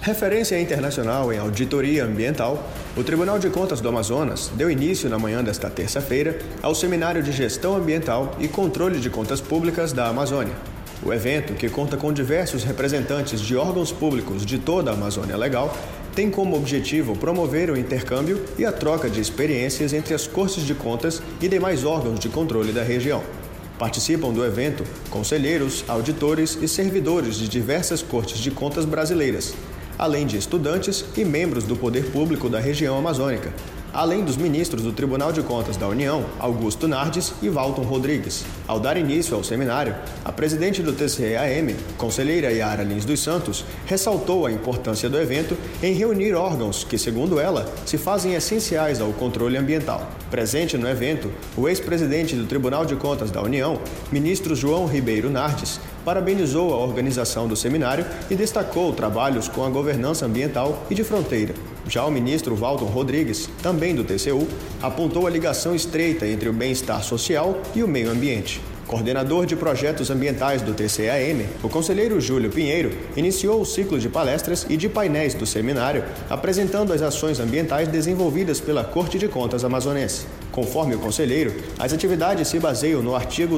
Referência internacional em auditoria ambiental, o Tribunal de Contas do Amazonas deu início na manhã desta terça-feira ao Seminário de Gestão Ambiental e Controle de Contas Públicas da Amazônia. O evento, que conta com diversos representantes de órgãos públicos de toda a Amazônia Legal, tem como objetivo promover o intercâmbio e a troca de experiências entre as Cortes de Contas e demais órgãos de controle da região. Participam do evento conselheiros, auditores e servidores de diversas Cortes de Contas brasileiras, além de estudantes e membros do poder público da região amazônica, além dos ministros do Tribunal de Contas da União, Augusto Nardes e Walton Rodrigues. Ao dar início ao seminário, a presidente do TCE-AM, conselheira Yara Lins dos Santos, ressaltou a importância do evento em reunir órgãos que, segundo ela, se fazem essenciais ao controle ambiental. Presente no evento, o ex-presidente do Tribunal de Contas da União, ministro João Ribeiro Nardes, parabenizou a organização do seminário e destacou trabalhos com a governança ambiental e de fronteira. Já o ministro Walton Rodrigues, também do TCU, apontou a ligação estreita entre o bem-estar social e o meio ambiente. Coordenador de projetos ambientais do TCE-AM, o conselheiro Júlio Pinheiro iniciou o ciclo de palestras e de painéis do seminário, apresentando as ações ambientais desenvolvidas pela Corte de Contas amazonense. Conforme o conselheiro, as atividades se baseiam no artigo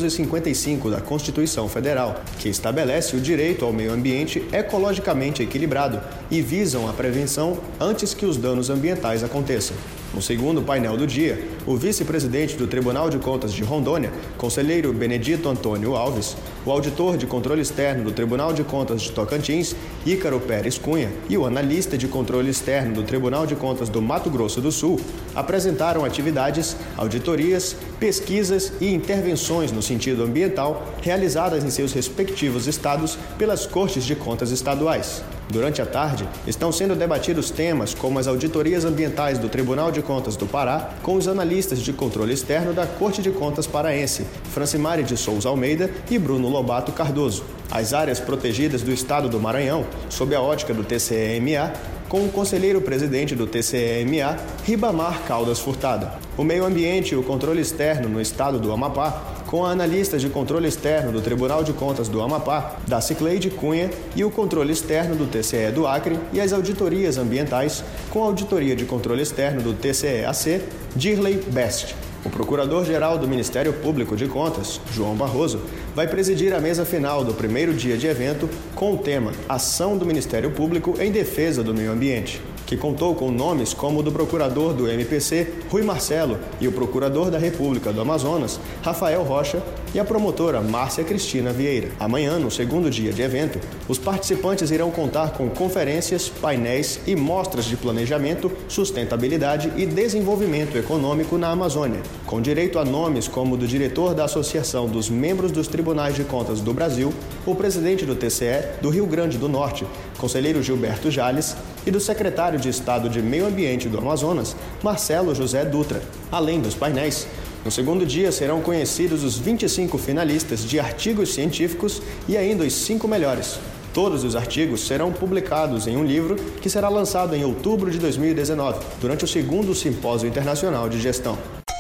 255 da Constituição Federal, que estabelece o direito ao meio ambiente ecologicamente equilibrado e visam a prevenção antes que os danos ambientais aconteçam. No segundo painel do dia, o vice-presidente do Tribunal de Contas de Rondônia, conselheiro Benedito Antônio Alves, o auditor de controle externo do Tribunal de Contas de Tocantins, Ícaro Pérez Cunha, e o analista de controle externo do Tribunal de Contas do Mato Grosso do Sul apresentaram atividades, auditorias, pesquisas e intervenções no sentido ambiental realizadas em seus respectivos estados pelas Cortes de Contas estaduais. Durante a tarde, estão sendo debatidos temas como as auditorias ambientais do Tribunal de Contas do Pará com os analistas de controle externo da Corte de Contas paraense, Francimari de Souza Almeida e Bruno Lobato Cardoso. As áreas protegidas do estado do Maranhão, sob a ótica do TCE-MA, com o conselheiro-presidente do TCE-MA, Ribamar Caldas Furtado. O meio ambiente e o controle externo no estado do Amapá, com a analista de controle externo do Tribunal de Contas do Amapá, Dacicleide Cunha, e o controle externo do TCE do Acre e as auditorias ambientais, com a auditoria de controle externo do TCE-AC, Dirley Best. O Procurador-Geral do Ministério Público de Contas, João Barroso, vai presidir a mesa final do primeiro dia de evento com o tema Ação do Ministério Público em Defesa do Meio Ambiente, que contou com nomes como o do procurador do MPC, Rui Marcelo, e o procurador da República do Amazonas, Rafael Rocha, e a promotora Márcia Cristina Vieira. Amanhã, no segundo dia de evento, os participantes irão contar com conferências, painéis e mostras de planejamento, sustentabilidade e desenvolvimento econômico na Amazônia, com direito a nomes como o do diretor da Associação dos Membros dos Tribunais de Contas do Brasil, o presidente do TCE do Rio Grande do Norte, conselheiro Gilberto Jales, e do secretário de Estado de Meio Ambiente do Amazonas, Marcelo José Dutra. Além dos painéis, no segundo dia serão conhecidos os 25 finalistas de artigos científicos e ainda os 5 melhores. Todos os artigos serão publicados em um livro que será lançado em outubro de 2019, durante o segundo Simpósio Internacional de Gestão.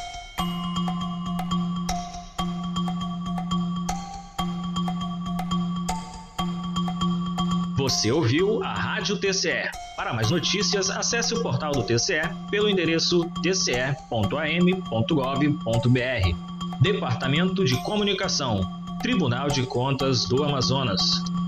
Você ouviu a Rádio TCE. Para mais notícias, acesse o portal do TCE pelo endereço tce.am.gov.br. Departamento de Comunicação, Tribunal de Contas do Amazonas.